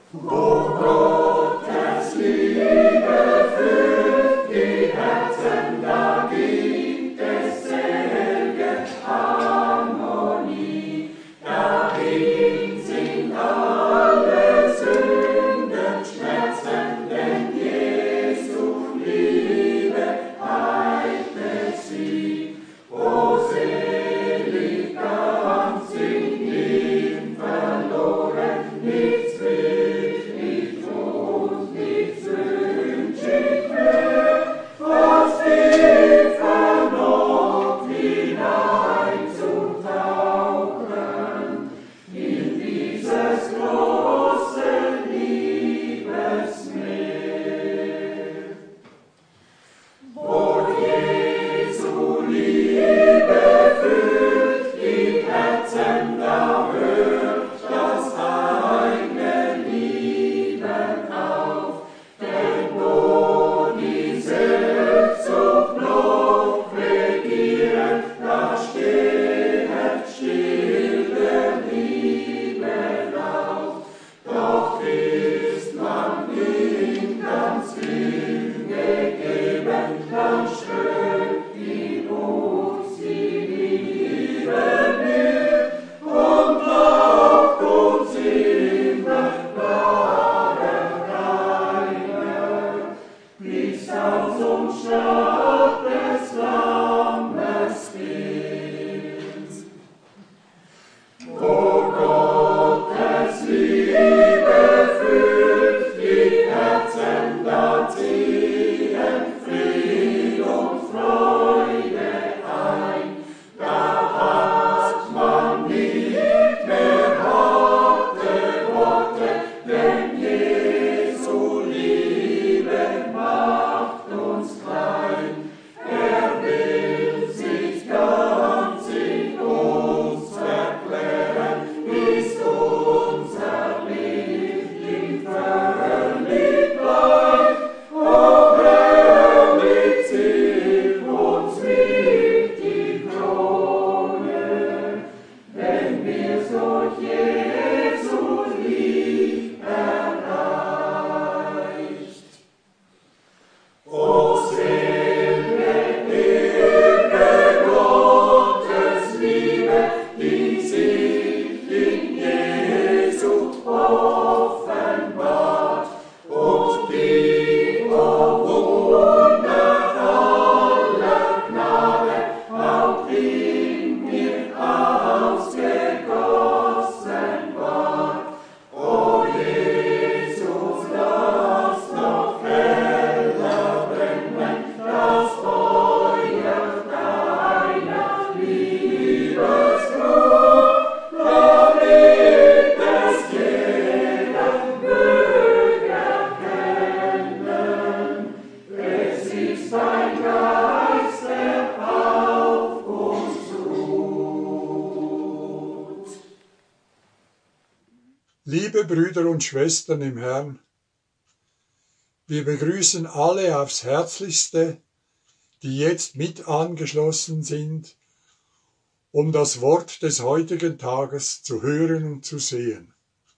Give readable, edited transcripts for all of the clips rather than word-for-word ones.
Liebe Brüder und Schwestern im Herrn, wir begrüßen alle aufs Herzlichste, die jetzt mit angeschlossen sind, um das Wort des heutigen Tages zu hören und zu sehen.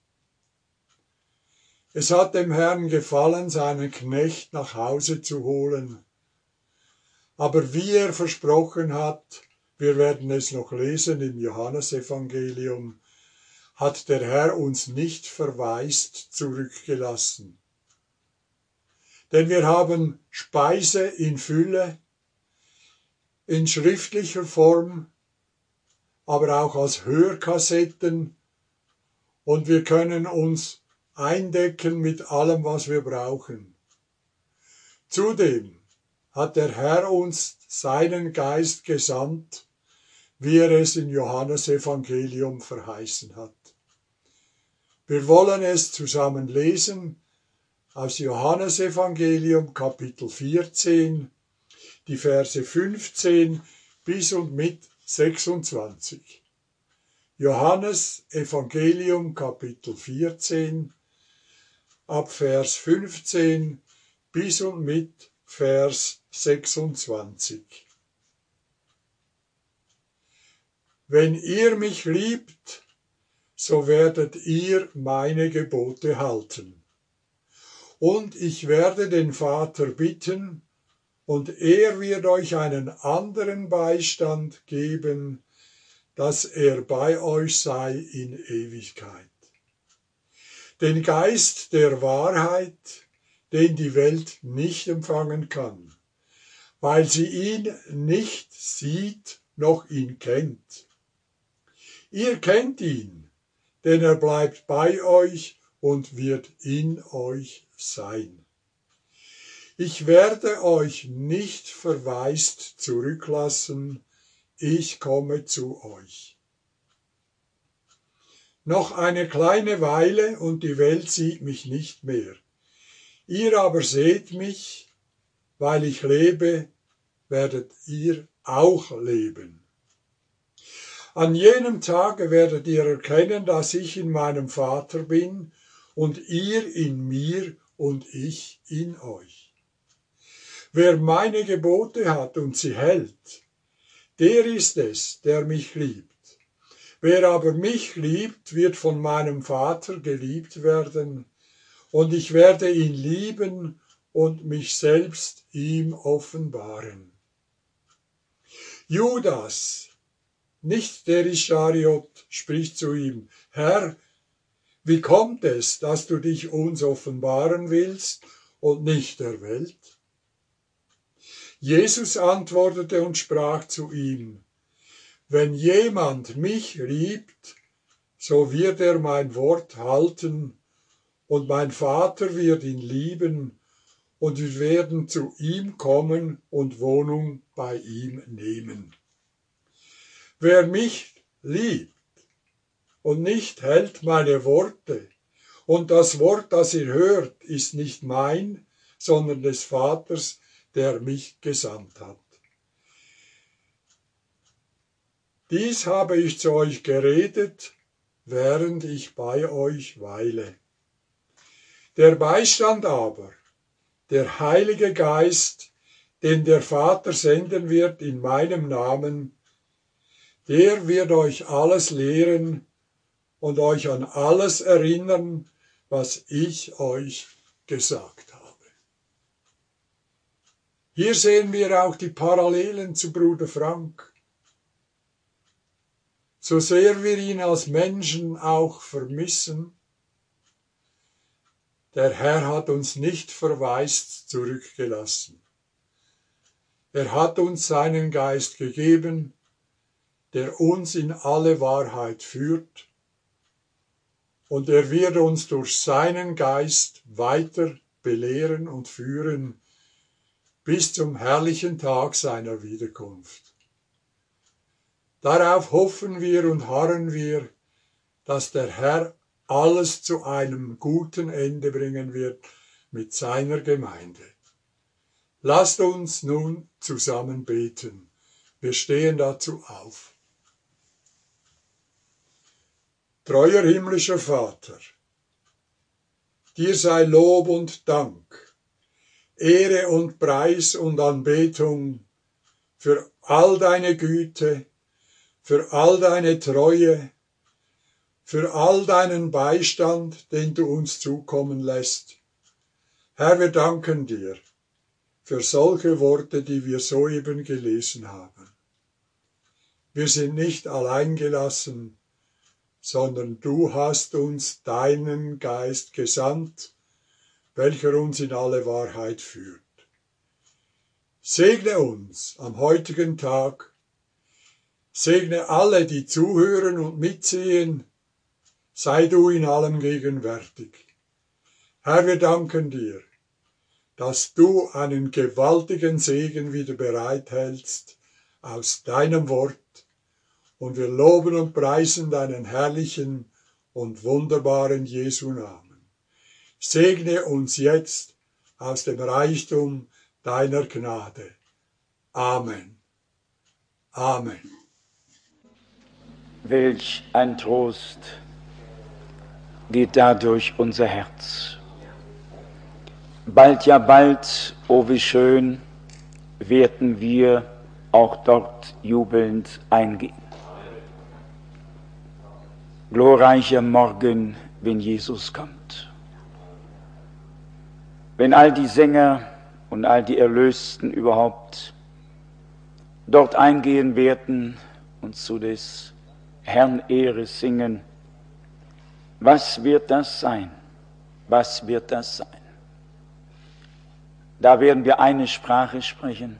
Es hat dem Herrn gefallen, seinen Knecht nach Hause zu holen. Aber wie er versprochen hat, wir werden es noch lesen im Johannesevangelium, hat der Herr uns nicht verwaist zurückgelassen. Denn wir haben Speise in Fülle, in schriftlicher Form, aber auch als Hörkassetten, und wir können uns eindecken mit allem, was wir brauchen. Zudem hat der Herr uns seinen Geist gesandt, wie er es im Johannesevangelium verheißen hat. Wir wollen es zusammen lesen aus Johannesevangelium Kapitel 14, die Verse 15 bis und mit 26. Johannes Evangelium Kapitel 14 ab Vers 15 bis und mit Vers 26. Wenn ihr mich liebt, so werdet ihr meine Gebote halten. Und ich werde den Vater bitten, und er wird euch einen anderen Beistand geben, dass er bei euch sei in Ewigkeit. Den Geist der Wahrheit, den die Welt nicht empfangen kann, weil sie ihn nicht sieht noch ihn kennt. Ihr kennt ihn, denn er bleibt bei euch und wird in euch sein. Ich werde euch nicht verwaist zurücklassen, ich komme zu euch. Noch eine kleine Weile und die Welt sieht mich nicht mehr. Ihr aber seht mich, weil ich lebe, werdet ihr auch leben. An jenem Tage werdet ihr erkennen, dass ich in meinem Vater bin und ihr in mir und ich in euch. Wer meine Gebote hat und sie hält, der ist es, der mich liebt. Wer aber mich liebt, wird von meinem Vater geliebt werden, und ich werde ihn lieben und mich selbst ihm offenbaren. Judas, nicht der Ischariot, spricht zu ihm: Herr, wie kommt es, dass du dich uns offenbaren willst und nicht der Welt? Jesus antwortete und sprach zu ihm: Wenn jemand mich liebt, so wird er mein Wort halten, und mein Vater wird ihn lieben, und wir werden zu ihm kommen und Wohnung bei ihm nehmen. Wer mich liebt und nicht hält meine Worte, und das Wort, das ihr hört, ist nicht mein, sondern des Vaters, der mich gesandt hat. Dies habe ich zu euch geredet, während ich bei euch weile. Der Beistand aber, der Heilige Geist, den der Vater senden wird in meinem Namen, der wird euch alles lehren und euch an alles erinnern, was ich euch gesagt habe. Hier sehen wir auch die Parallelen zu Bruder Frank. So sehr wir ihn als Menschen auch vermissen, der Herr hat uns nicht verwaist zurückgelassen. Er hat uns seinen Geist gegeben, der uns in alle Wahrheit führt, und er wird uns durch seinen Geist weiter belehren und führen bis zum herrlichen Tag seiner Wiederkunft. Darauf hoffen wir und harren wir, dass der Herr alles zu einem guten Ende bringen wird mit seiner Gemeinde. Lasst uns nun zusammen beten. Wir stehen dazu auf. Treuer himmlischer Vater, dir sei Lob und Dank, Ehre und Preis und Anbetung für all deine Güte, für all deine Treue, für all deinen Beistand, den du uns zukommen lässt. Herr, wir danken dir für solche Worte, die wir soeben gelesen haben. Wir sind nicht allein gelassen, sondern du hast uns deinen Geist gesandt, welcher uns in alle Wahrheit führt. Segne uns am heutigen Tag, segne alle, die zuhören und mitsehen, sei du in allem gegenwärtig. Herr, wir danken dir, dass du einen gewaltigen Segen wieder bereithältst aus deinem Wort, und wir loben und preisen deinen herrlichen und wunderbaren Jesu Namen. Segne uns jetzt aus dem Reichtum deiner Gnade. Amen. Amen. Welch ein Trost geht dadurch unser Herz. Bald, ja bald, o wie schön, werden wir auch dort jubelnd eingehen. glorreicher Morgen, wenn Jesus kommt. Wenn all die Sänger und all die Erlösten überhaupt dort eingehen werden und zu des Herrn Ehre singen, was wird das sein? Was wird das sein? Da werden wir eine Sprache sprechen.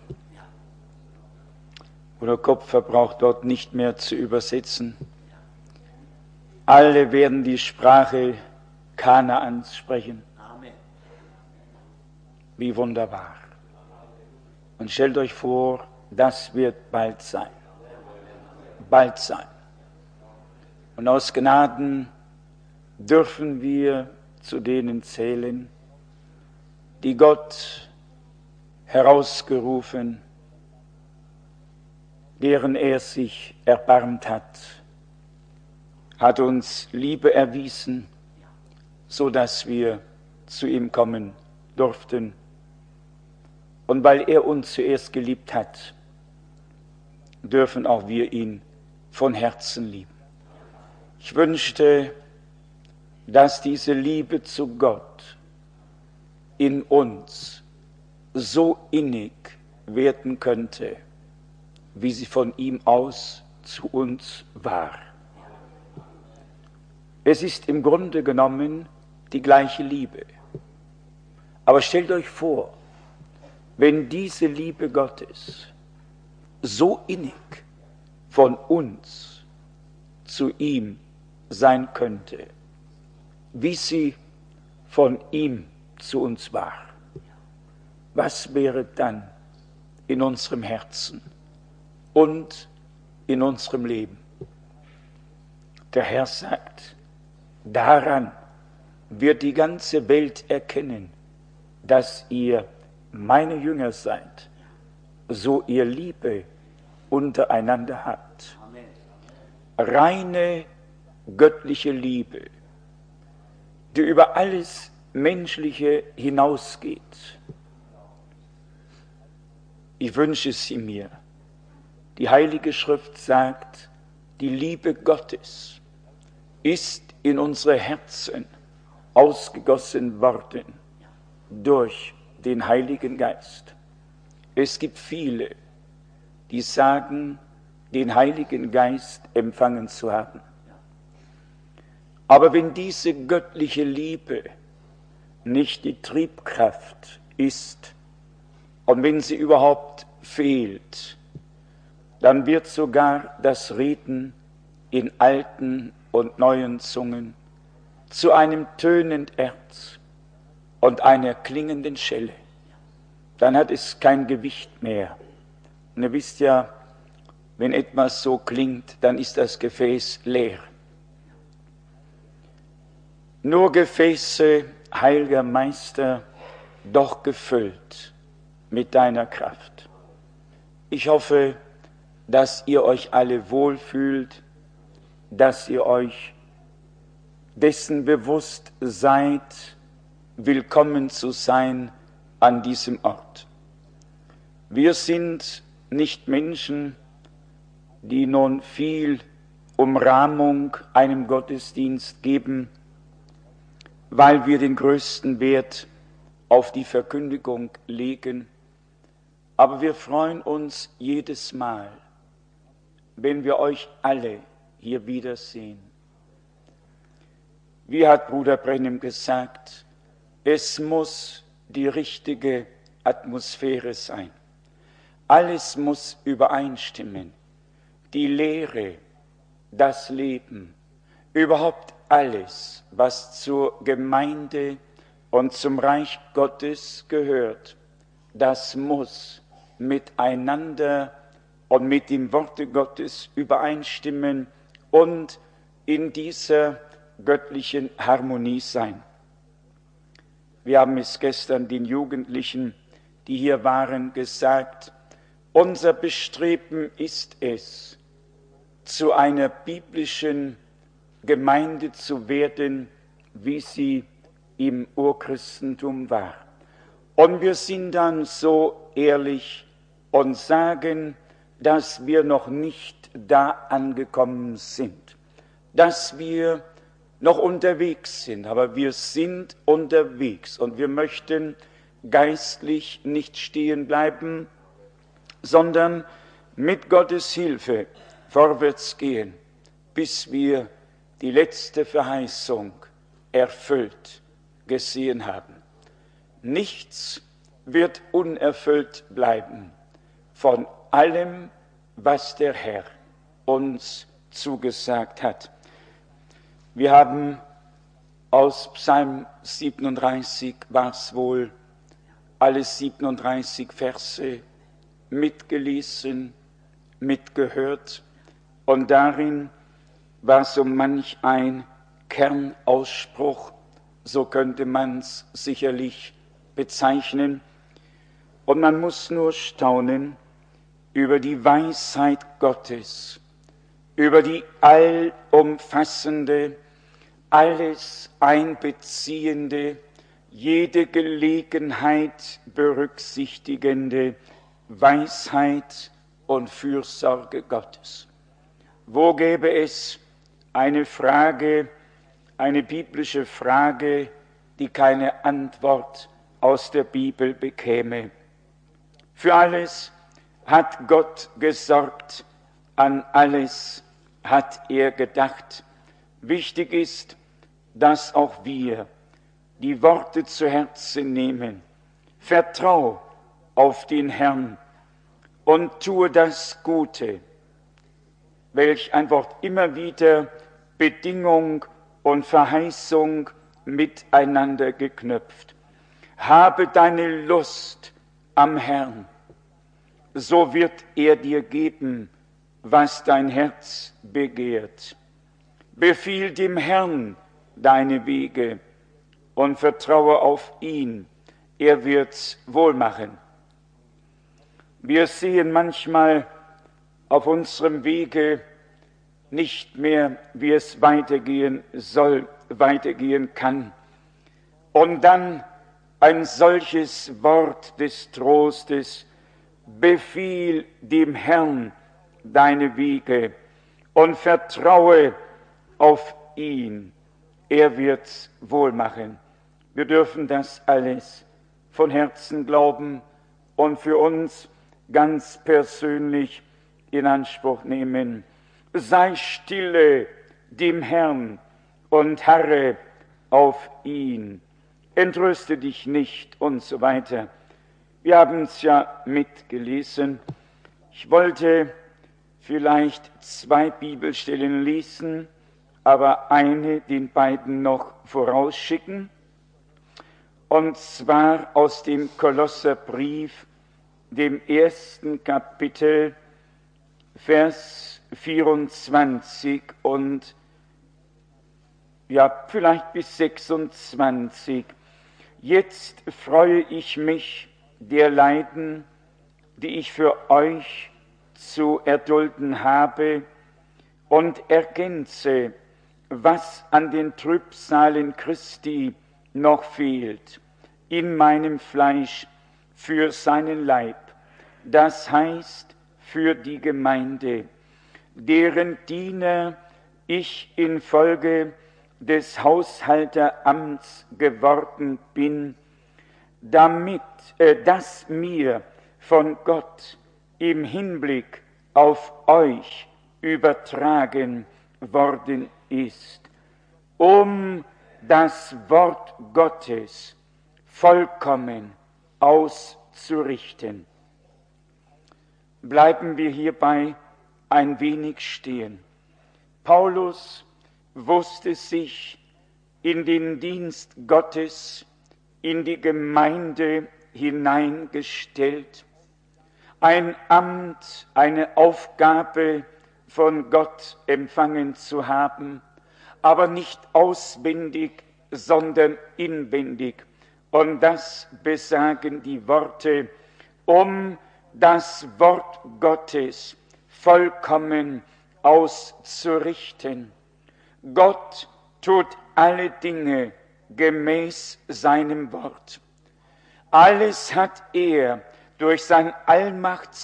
Bruder Kopfer braucht dort nicht mehr zu übersetzen. Alle werden die Sprache Kanaans sprechen. Wie wunderbar. Und stellt euch vor, das wird bald sein. Bald sein. Und aus Gnaden dürfen wir zu denen zählen, die Gott herausgerufen, deren er sich erbarmt hat uns Liebe erwiesen, so dass wir zu ihm kommen durften. Und weil er uns zuerst geliebt hat, dürfen auch wir ihn von Herzen lieben. Ich wünschte, dass diese Liebe zu Gott in uns so innig werden könnte, wie sie von ihm aus zu uns war. Es ist im Grunde genommen die gleiche Liebe. Aber stellt euch vor, wenn diese Liebe Gottes so innig von uns zu ihm sein könnte, wie sie von ihm zu uns war. Was wäre dann in unserem Herzen und in unserem Leben? Der Herr sagt, daran wird die ganze Welt erkennen, dass ihr meine Jünger seid, so ihr Liebe untereinander habt. Reine göttliche Liebe, die über alles Menschliche hinausgeht. Ich wünsche sie mir. Die Heilige Schrift sagt, die Liebe Gottes ist in unsere Herzen ausgegossen worden durch den Heiligen Geist. Es gibt viele, die sagen, den Heiligen Geist empfangen zu haben. Aber wenn diese göttliche Liebe nicht die Triebkraft ist und wenn sie überhaupt fehlt, dann wird sogar das Reden in alten und neuen Zungen zu einem tönenden Erz und einer klingenden Schelle. Dann hat es kein Gewicht mehr. Und ihr wisst ja, wenn etwas so klingt, dann ist das Gefäß leer. Nur Gefäße, heiliger Meister, doch gefüllt mit deiner Kraft. Ich hoffe, dass ihr euch alle wohlfühlt, dass ihr euch dessen bewusst seid, willkommen zu sein an diesem Ort. Wir sind nicht Menschen, die nun viel Umrahmung einem Gottesdienst geben, weil wir den größten Wert auf die Verkündigung legen. Aber wir freuen uns jedes Mal, wenn wir euch alle hier wiedersehen. Wie hat Bruder Brennim gesagt, es muss die richtige Atmosphäre sein. Alles muss übereinstimmen. Die Lehre, das Leben, überhaupt alles, was zur Gemeinde und zum Reich Gottes gehört, das muss miteinander und mit dem Worte Gottes übereinstimmen und in dieser göttlichen Harmonie sein. Wir haben es gestern den Jugendlichen, die hier waren, gesagt, unser Bestreben ist es, zu einer biblischen Gemeinde zu werden, wie sie im Urchristentum war. Und wir sind dann so ehrlich und sagen, dass wir noch nicht da angekommen sind. dass wir noch unterwegs sind, aber wir sind unterwegs und wir möchten geistlich nicht stehen bleiben, sondern mit Gottes Hilfe vorwärts gehen, bis wir die letzte Verheißung erfüllt gesehen haben. Nichts wird unerfüllt bleiben von allem, was der Herr uns zugesagt hat. Wir haben aus Psalm 37, war es wohl, alle 37 Verse mitgelesen, mitgehört, und darin war so manch ein Kernausspruch, so könnte man es sicherlich bezeichnen, und man muss nur staunen über die Weisheit Gottes, über die allumfassende, alles einbeziehende, jede Gelegenheit berücksichtigende Weisheit und Fürsorge Gottes. Wo gäbe es eine Frage, eine biblische Frage, die keine Antwort aus der Bibel bekäme? Für alles hat Gott gesorgt, an alles hat er gedacht. Wichtig ist, dass auch wir die Worte zu Herzen nehmen. Vertrau auf den Herrn und tue das Gute, welch ein Wort immer wieder Bedingung und Verheißung miteinander geknüpft. Habe deine Lust am Herrn, so wird er dir geben, was dein Herz begehrt. Befiehl dem Herrn deine Wege und vertraue auf ihn, er wird's wohl machen. Wir sehen manchmal auf unserem Wege nicht mehr, wie es weitergehen soll, weitergehen kann. Und dann ein solches Wort des Trostes: Befiehl dem Herrn deine Wege und vertraue auf ihn, er wird's wohl machen. Wir dürfen das alles von Herzen glauben und für uns ganz persönlich in Anspruch nehmen. Sei stille dem Herrn und harre auf ihn. Entrüste dich nicht und so weiter. Wir haben es ja mitgelesen. Ich wollte vielleicht 2 Bibelstellen lesen, aber eine den beiden noch vorausschicken. Und zwar aus dem Kolosserbrief, dem 1. Kapitel, Vers 24 und ja, vielleicht bis 26. Jetzt freue ich mich der Leiden, die ich für euch zu erdulden habe, und ergänze, was an den Trübsalen Christi noch fehlt, in meinem Fleisch für seinen Leib, das heißt für die Gemeinde, deren Diener ich infolge des Haushalteramts geworden bin, damit das mir von Gott im Hinblick auf euch übertragen worden ist, um das Wort Gottes vollkommen auszurichten. Bleiben wir hierbei ein wenig stehen. Paulus wusste sich in den Dienst Gottes, in die Gemeinde hineingestellt, ein Amt, eine Aufgabe von Gott empfangen zu haben, aber nicht auswendig, sondern inwendig. Und das besagen die Worte, um das Wort Gottes vollkommen auszurichten. Gott tut alle Dinge gemäß seinem Wort. Alles hat er durch sein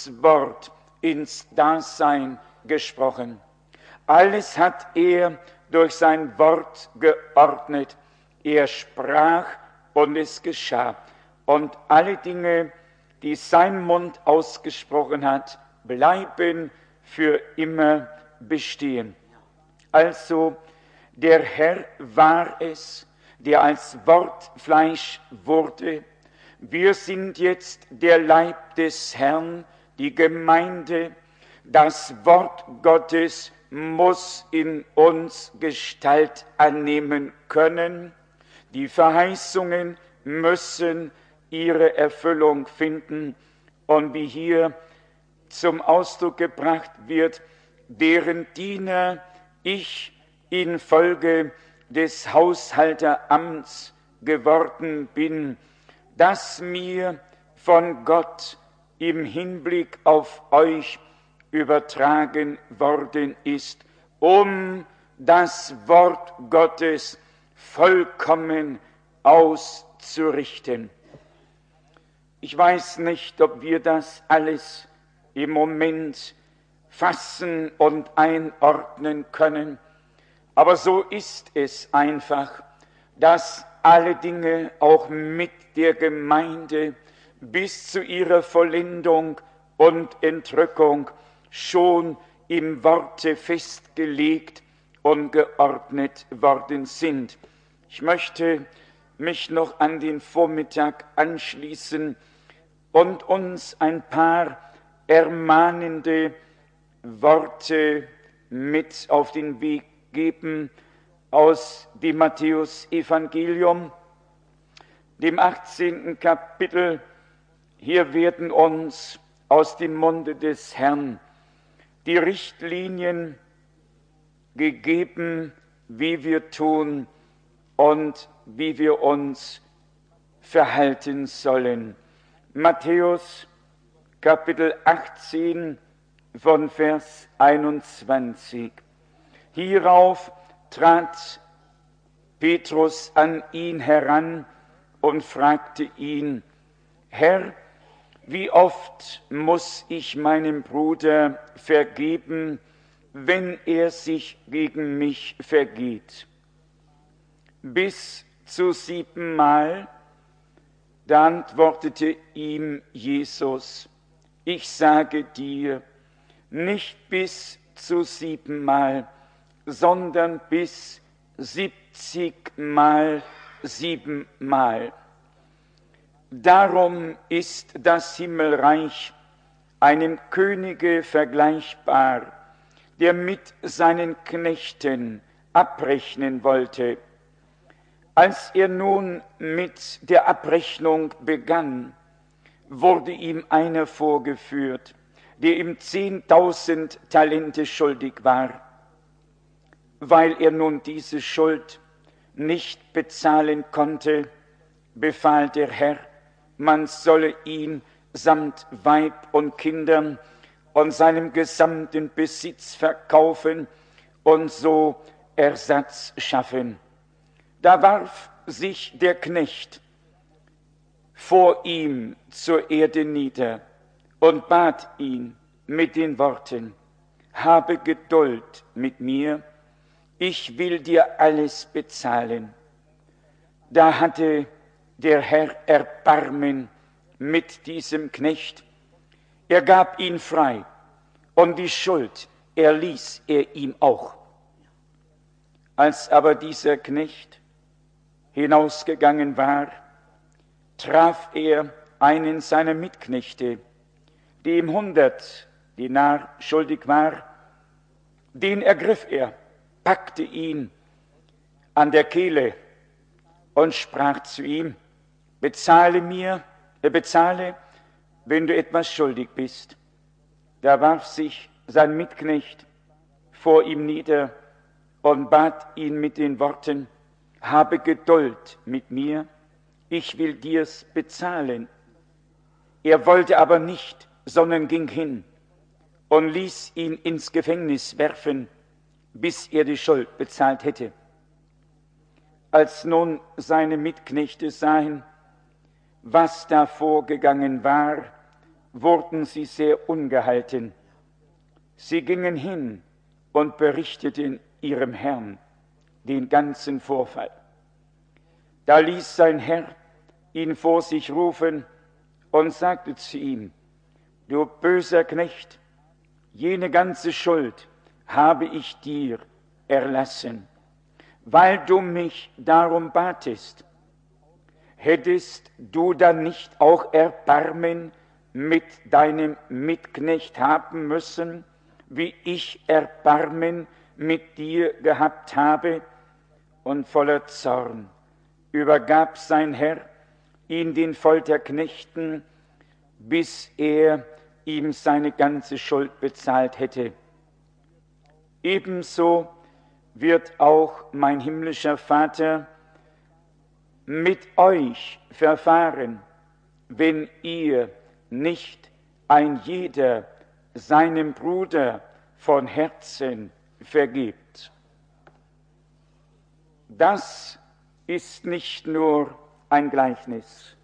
Allmachtswort ins Dasein gesprochen. Alles hat er durch sein Wort geordnet. Er sprach und es geschah. Und alle Dinge, die sein Mund ausgesprochen hat, bleiben für immer bestehen. Also der Herr war es, der als Wort Fleisch wurde. Wir sind jetzt der Leib des Herrn, die Gemeinde. Das Wort Gottes muss in uns Gestalt annehmen können. Die Verheißungen müssen ihre Erfüllung finden. Und wie hier zum Ausdruck gebracht wird, deren Diener ich infolge des Haushalteramts geworden bin, das mir von Gott im Hinblick auf euch übertragen worden ist, um das Wort Gottes vollkommen auszurichten. Ich weiß nicht, ob wir das alles im Moment fassen und einordnen können, aber so ist es einfach, dass alle Dinge auch mit der Gemeinde bis zu ihrer Vollendung und Entrückung schon im Worte festgelegt und geordnet worden sind. Ich möchte mich noch an den Vormittag anschließen und uns ein paar ermahnende Worte mit auf den Weg geben aus dem Matthäus-Evangelium, dem 18. Kapitel. Hier werden uns aus dem Munde des Herrn die Richtlinien gegeben, wie wir tun und wie wir uns verhalten sollen. Matthäus Kapitel 18 von Vers 21. Hierauf trat Petrus an ihn heran und fragte ihn: Herr, wie oft muss ich meinem Bruder vergeben, wenn er sich gegen mich vergeht? Bis zu 7-mal? Da antwortete ihm Jesus: Ich sage dir, nicht bis zu 7-mal, sondern bis 70-mal 7-mal. Darum ist das Himmelreich einem Könige vergleichbar, der mit seinen Knechten abrechnen wollte. Als er nun mit der Abrechnung begann, wurde ihm einer vorgeführt, der ihm 10.000 Talente schuldig war. Weil er nun diese Schuld nicht bezahlen konnte, befahl der Herr, man solle ihn samt Weib und Kindern und seinem gesamten Besitz verkaufen und so Ersatz schaffen. Da warf sich der Knecht vor ihm zur Erde nieder und bat ihn mit den Worten: Habe Geduld mit mir, ich will dir alles bezahlen. Da hatte der Herr Erbarmen mit diesem Knecht. Er gab ihn frei und die Schuld erließ er ihm auch. Als aber dieser Knecht hinausgegangen war, traf er einen seiner Mitknechte, dem 100 Denar schuldig war. Den ergriff er, packte ihn an der Kehle und sprach zu ihm: Bezahle, wenn du etwas schuldig bist. Da warf sich sein Mitknecht vor ihm nieder und bat ihn mit den Worten: Habe Geduld mit mir, ich will dir's bezahlen. Er wollte aber nicht, sondern ging hin und ließ ihn ins Gefängnis werfen, bis er die Schuld bezahlt hätte. Als nun seine Mitknechte sahen, was da vorgegangen war, wurden sie sehr ungehalten. Sie gingen hin und berichteten ihrem Herrn. den ganzen Vorfall. Da ließ sein Herr ihn vor sich rufen und sagte zu ihm: Du böser Knecht, jene ganze Schuld habe ich dir erlassen, weil du mich darum batest. Hättest du dann nicht auch Erbarmen mit deinem Mitknecht haben müssen, wie ich Erbarmen mit dir gehabt habe? Und voller Zorn übergab sein Herr ihn den Folterknechten, bis er ihm seine ganze Schuld bezahlt hätte. Ebenso wird auch mein himmlischer Vater mit euch verfahren, wenn ihr nicht ein jeder seinem Bruder von Herzen vergebt. Das ist nicht nur ein Gleichnis,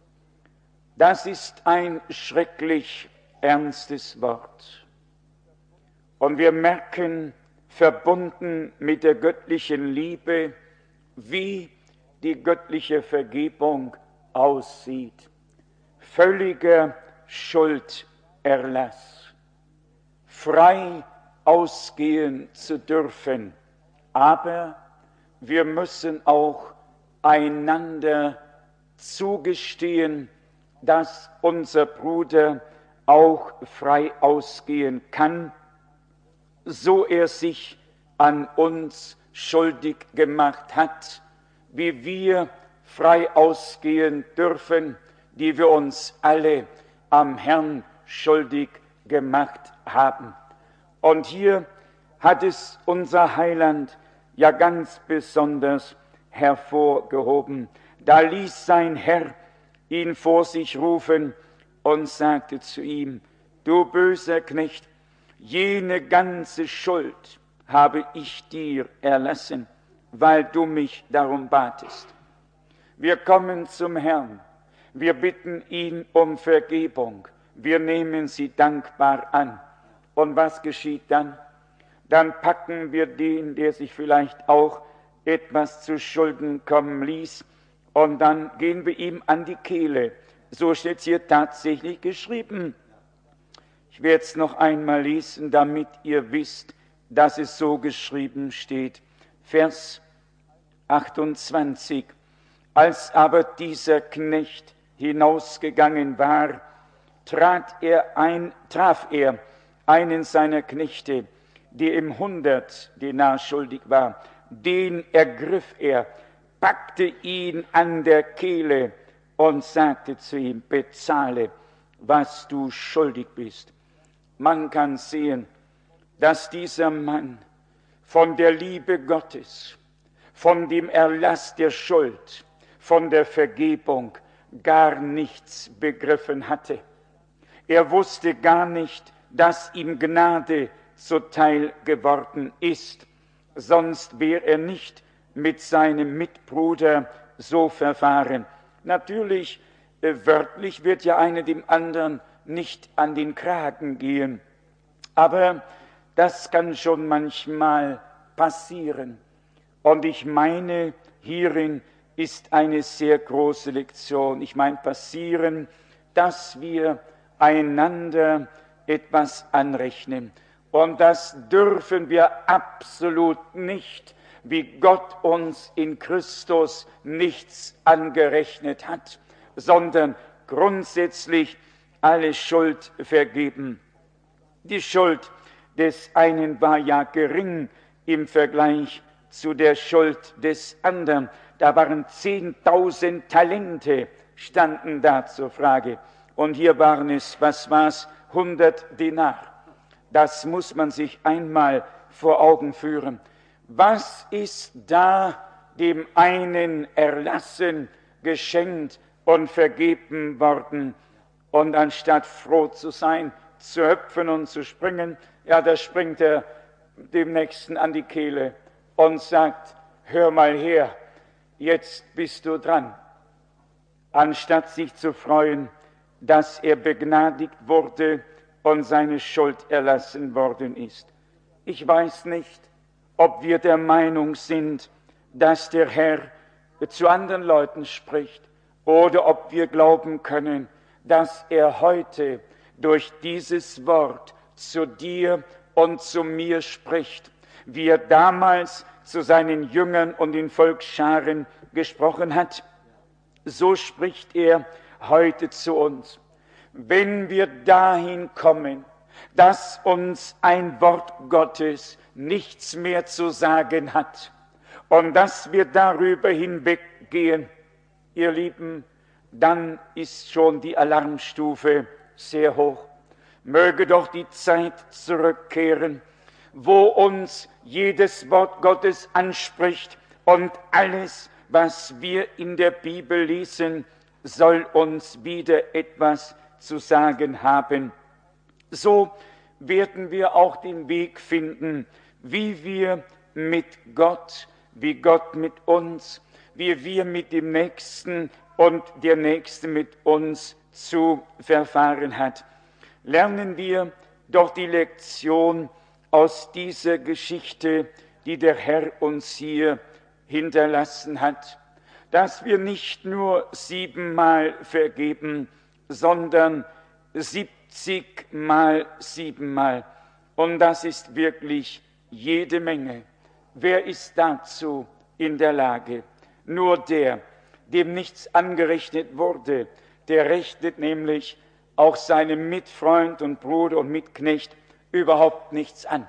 das ist ein schrecklich ernstes Wort. Und wir merken, verbunden mit der göttlichen Liebe, wie die göttliche Vergebung aussieht. Völliger Schulderlass, frei ausgehen zu dürfen, aber wir müssen auch einander zugestehen, dass unser Bruder auch frei ausgehen kann, so er sich an uns schuldig gemacht hat, wie wir frei ausgehen dürfen, die wir uns alle am Herrn schuldig gemacht haben. Und hier hat es unser Heiland ja ganz besonders hervorgehoben. Da ließ sein Herr ihn vor sich rufen und sagte zu ihm: Du böser Knecht, jene ganze Schuld habe ich dir erlassen, weil du mich darum batest. Wir kommen zum Herrn, wir bitten ihn um Vergebung, wir nehmen sie dankbar an. Und was geschieht dann? Dann packen wir den, der sich vielleicht auch etwas zu Schulden kommen ließ, und dann gehen wir ihm an die Kehle. So steht es hier tatsächlich geschrieben. Ich werde es noch einmal lesen, damit ihr wisst, dass es so geschrieben steht. Vers 28. Als aber dieser Knecht hinausgegangen war, traf er einen seiner Knechte, der ihm 100 Denar schuldig war. Den ergriff er, packte ihn an der Kehle und sagte zu ihm: Bezahle, was du schuldig bist. Man kann sehen, dass dieser Mann von der Liebe Gottes, von dem Erlass der Schuld, von der Vergebung gar nichts begriffen hatte. Er wusste gar nicht, dass ihm Gnade zuteil geworden ist, sonst wäre er nicht mit seinem Mitbruder so verfahren. Natürlich, wörtlich wird ja einer dem anderen nicht an den Kragen gehen, aber das kann schon manchmal passieren. Und ich meine, hierin ist eine sehr große Lektion. Ich meine passieren, dass wir einander etwas anrechnen. Und das dürfen wir absolut nicht, wie Gott uns in Christus nichts angerechnet hat, sondern grundsätzlich alle Schuld vergeben. Die Schuld des einen war ja gering im Vergleich zu der Schuld des anderen. Da waren 10.000 Talente, standen da zur Frage. Und hier waren es, 100 Denar. Das muss man sich einmal vor Augen führen. Was ist da dem einen erlassen, geschenkt und vergeben worden? Und anstatt froh zu sein, zu hüpfen und zu springen, ja, da springt er dem Nächsten an die Kehle und sagt: Hör mal her, jetzt bist du dran. Anstatt sich zu freuen, dass er begnadigt wurde und seine Schuld erlassen worden ist. Ich weiß nicht, ob wir der Meinung sind, dass der Herr zu anderen Leuten spricht oder ob wir glauben können, dass er heute durch dieses Wort zu dir und zu mir spricht, wie er damals zu seinen Jüngern und den Volksscharen gesprochen hat. So spricht er heute zu uns. Wenn wir dahin kommen, dass uns ein Wort Gottes nichts mehr zu sagen hat und dass wir darüber hinweggehen, ihr Lieben, dann ist schon die Alarmstufe sehr hoch. Möge doch die Zeit zurückkehren, wo uns jedes Wort Gottes anspricht und alles, was wir in der Bibel lesen, soll uns wieder etwas zu sagen haben. So werden wir auch den Weg finden, wie wir mit Gott, wie Gott mit uns, wie wir mit dem Nächsten und der Nächste mit uns zu verfahren hat. Lernen wir doch die Lektion aus dieser Geschichte, die der Herr uns hier hinterlassen hat, dass wir nicht nur 7-mal vergeben, sondern 70-mal 7-mal. Und das ist wirklich jede Menge. Wer ist dazu in der Lage? Nur der, dem nichts angerechnet wurde, der rechnet nämlich auch seinem Mitfreund und Bruder und Mitknecht überhaupt nichts an.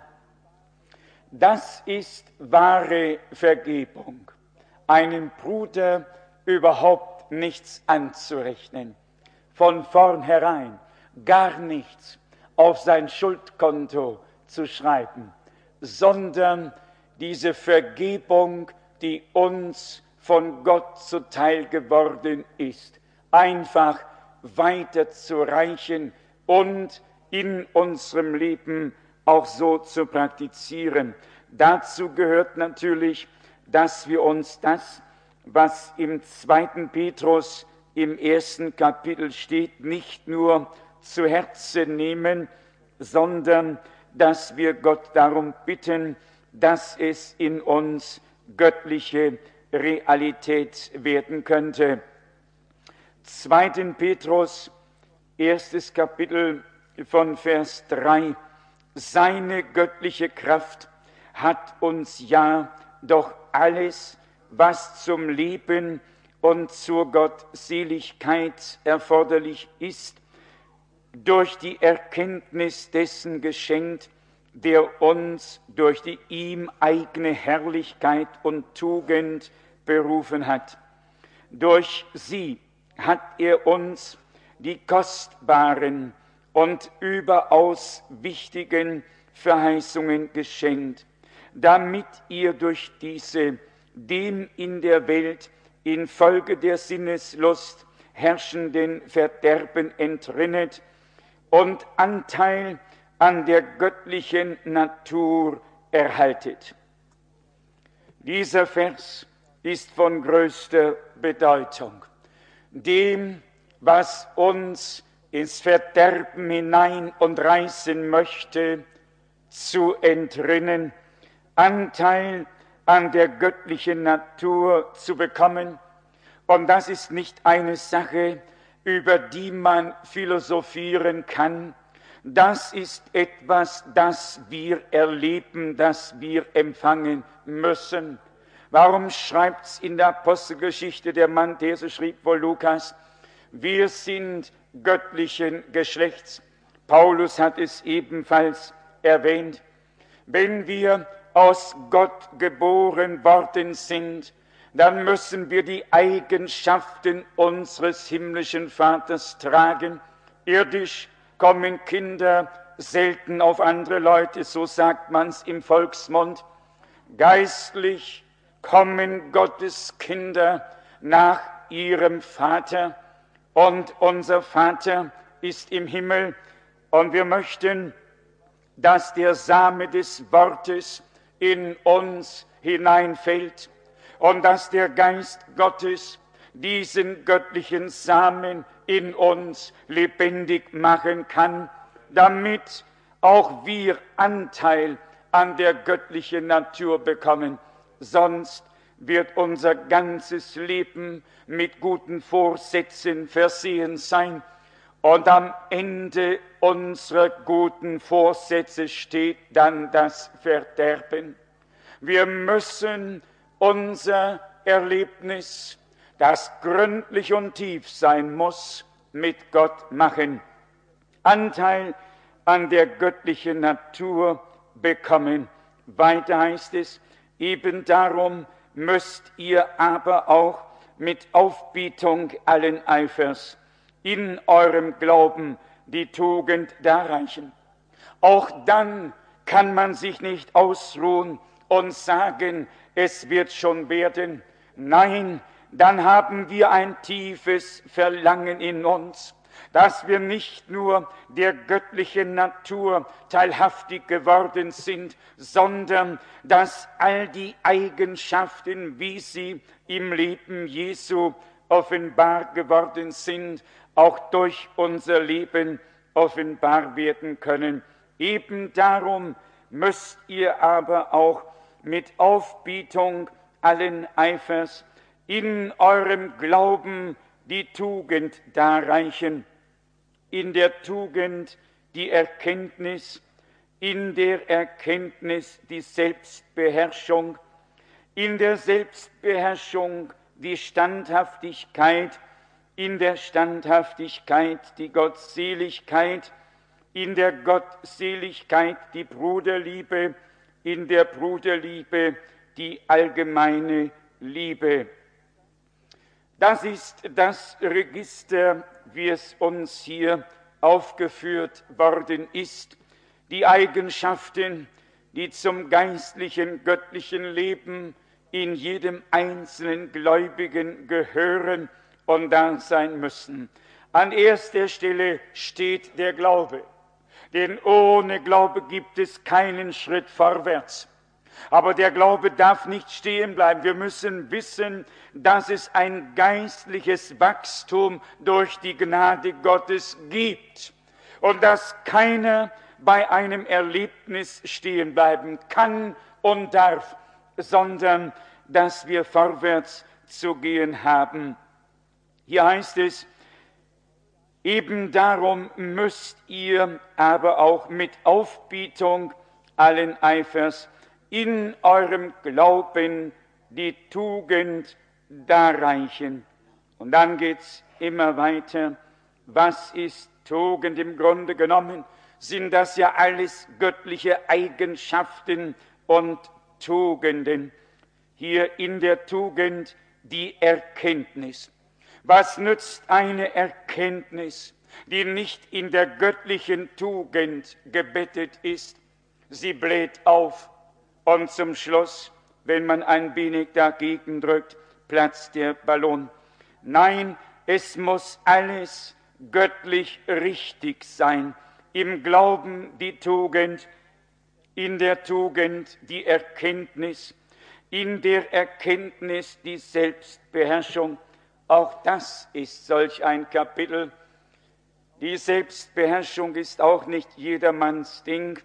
Das ist wahre Vergebung, einem Bruder überhaupt nichts anzurechnen, von vornherein gar nichts auf sein Schuldkonto zu schreiben, sondern diese Vergebung, die uns von Gott zuteil geworden ist, einfach weiterzureichen und in unserem Leben auch so zu praktizieren. Dazu gehört natürlich, dass wir uns das, was im 2. Petrus im 1. Kapitel steht, nicht nur zu Herzen nehmen, sondern dass wir Gott darum bitten, dass es in uns göttliche Realität werden könnte. 2. Petrus, 1. Kapitel von Vers 3. Seine göttliche Kraft hat uns ja doch alles, was zum Leben und zur Gottseligkeit erforderlich ist, durch die Erkenntnis dessen geschenkt, der uns durch die ihm eigene Herrlichkeit und Tugend berufen hat. Durch sie hat er uns die kostbaren und überaus wichtigen Verheißungen geschenkt, damit ihr durch diese dem in der Welt infolge der Sinneslust herrschenden Verderben entrinnet und Anteil an der göttlichen Natur erhaltet. Dieser Vers ist von größter Bedeutung. Dem, was uns ins Verderben hinein und reißen möchte, zu entrinnen, Anteil an der göttlichen Natur zu bekommen. Und das ist nicht eine Sache, über die man philosophieren kann. Das ist etwas, das wir erleben, das wir empfangen müssen. Warum schreibt's in der Apostelgeschichte der Mann, der so schrieb, wohl Lukas? Wir sind göttlichen Geschlechts. Paulus hat es ebenfalls erwähnt. Wenn wir aus Gott geboren worden sind, dann müssen wir die Eigenschaften unseres himmlischen Vaters tragen. Irdisch kommen Kinder selten auf andere Leute, so sagt man's im Volksmund. Geistlich kommen Gottes Kinder nach ihrem Vater, und unser Vater ist im Himmel, und wir möchten, dass der Same des Wortes in uns hineinfällt und dass der Geist Gottes diesen göttlichen Samen in uns lebendig machen kann, damit auch wir Anteil an der göttlichen Natur bekommen. Sonst wird unser ganzes Leben mit guten Vorsätzen versehen sein. Und am Ende unserer guten Vorsätze steht dann das Verderben. Wir müssen unser Erlebnis, das gründlich und tief sein muss, mit Gott machen, Anteil an der göttlichen Natur bekommen. Weiter heißt es, eben darum müsst ihr aber auch mit Aufbietung allen Eifers in eurem Glauben die Tugend darreichen. Auch dann kann man sich nicht ausruhen und sagen, es wird schon werden. Nein, dann haben wir ein tiefes Verlangen in uns, dass wir nicht nur der göttlichen Natur teilhaftig geworden sind, sondern dass all die Eigenschaften, wie sie im Leben Jesu offenbar geworden sind, auch durch unser Leben offenbar werden können. Eben darum müsst ihr aber auch mit Aufbietung allen Eifers in eurem Glauben die Tugend darreichen, in der Tugend die Erkenntnis, in der Erkenntnis die Selbstbeherrschung, in der Selbstbeherrschung die Standhaftigkeit, in der Standhaftigkeit die Gottseligkeit, in der Gottseligkeit die Bruderliebe, in der Bruderliebe die allgemeine Liebe. Das ist das Register, wie es uns hier aufgeführt worden ist. Die Eigenschaften, die zum geistlichen, göttlichen Leben in jedem einzelnen Gläubigen gehören und da sein müssen. An erster Stelle steht der Glaube, denn ohne Glaube gibt es keinen Schritt vorwärts. Aber der Glaube darf nicht stehen bleiben. Wir müssen wissen, dass es ein geistliches Wachstum durch die Gnade Gottes gibt und dass keiner bei einem Erlebnis stehen bleiben kann und darf, sondern dass wir vorwärts zu gehen haben. Hier heißt es, eben darum müsst ihr aber auch mit Aufbietung allen Eifers in eurem Glauben die Tugend darreichen. Und dann geht's immer weiter. Was ist Tugend? Im Grunde genommen sind das ja alles göttliche Eigenschaften und Tugenden. Hier in der Tugend die Erkenntnis. Was nützt eine Erkenntnis, die nicht in der göttlichen Tugend gebettet ist? Sie bläht auf. Und zum Schluss, wenn man ein wenig dagegen drückt, platzt der Ballon. Nein, es muss alles göttlich richtig sein. Im Glauben die Tugend, in der Tugend die Erkenntnis, in der Erkenntnis die Selbstbeherrschung. Auch das ist solch ein Kapitel. Die Selbstbeherrschung ist auch nicht jedermanns Ding,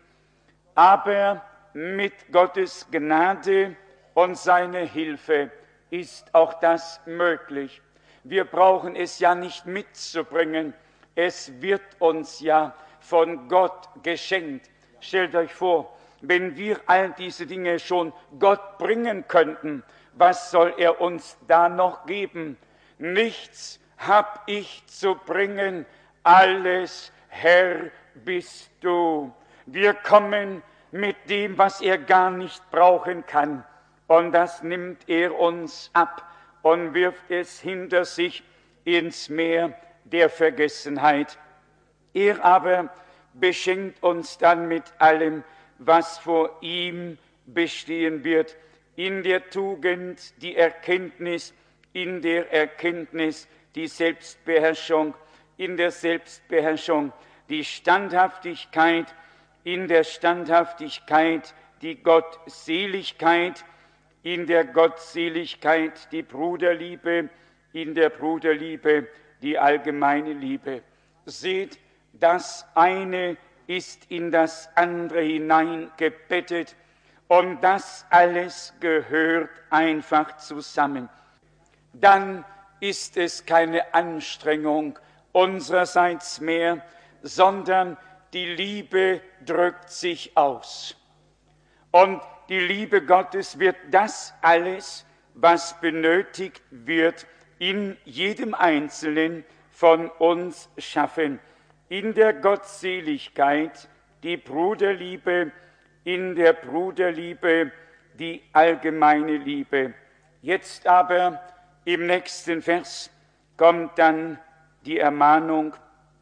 aber mit Gottes Gnade und seiner Hilfe ist auch das möglich. Wir brauchen es ja nicht mitzubringen, es wird uns ja von Gott geschenkt. Stellt euch vor, wenn wir all diese Dinge schon Gott bringen könnten, was soll er uns da noch geben? Nichts hab ich zu bringen, alles, Herr, bist du. Wir kommen mit dem, was er gar nicht brauchen kann. Und das nimmt er uns ab und wirft es hinter sich ins Meer der Vergessenheit. Er aber beschenkt uns dann mit allem, was vor ihm bestehen wird. In der Tugend die Erkenntnis, in der Erkenntnis die Selbstbeherrschung, in der Selbstbeherrschung die Standhaftigkeit, in der Standhaftigkeit die Gottseligkeit, in der Gottseligkeit die Bruderliebe, in der Bruderliebe die allgemeine Liebe. Seht, das eine ist in das andere hineingebettet Und das alles gehört einfach zusammen. Dann ist es keine Anstrengung unsererseits mehr, sondern die Liebe drückt sich aus. Und die Liebe Gottes wird das alles, was benötigt wird, in jedem Einzelnen von uns schaffen. In der Gottseligkeit die Bruderliebe, in der Bruderliebe die allgemeine Liebe. Jetzt aber im nächsten Vers kommt dann die Ermahnung,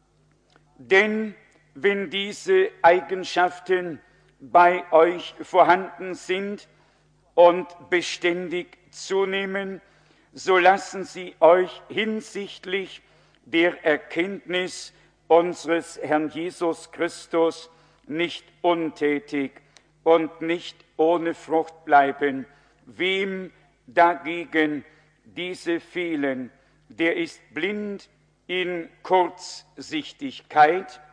denn wenn diese Eigenschaften bei euch vorhanden sind und beständig zunehmen, so lassen sie euch hinsichtlich der Erkenntnis unseres Herrn Jesus Christus nicht untätig und nicht ohne Frucht bleiben. Wem dagegen diese fehlen, der ist blind in Kurzsichtigkeit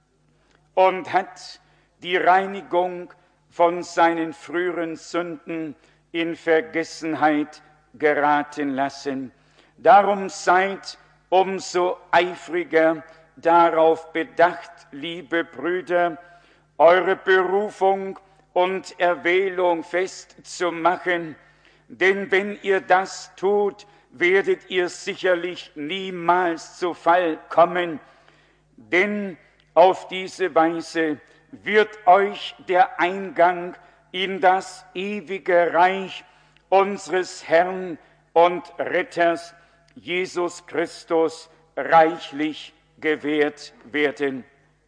und hat die Reinigung von seinen früheren Sünden in Vergessenheit geraten lassen. Darum seid umso eifriger darauf bedacht, liebe Brüder, eure Berufung und Erwählung festzumachen, denn wenn ihr das tut, werdet ihr sicherlich niemals zu Fall kommen, denn auf diese Weise wird euch der Eingang in das ewige Reich unseres Herrn und Retters Jesus Christus reichlich gewährt werden.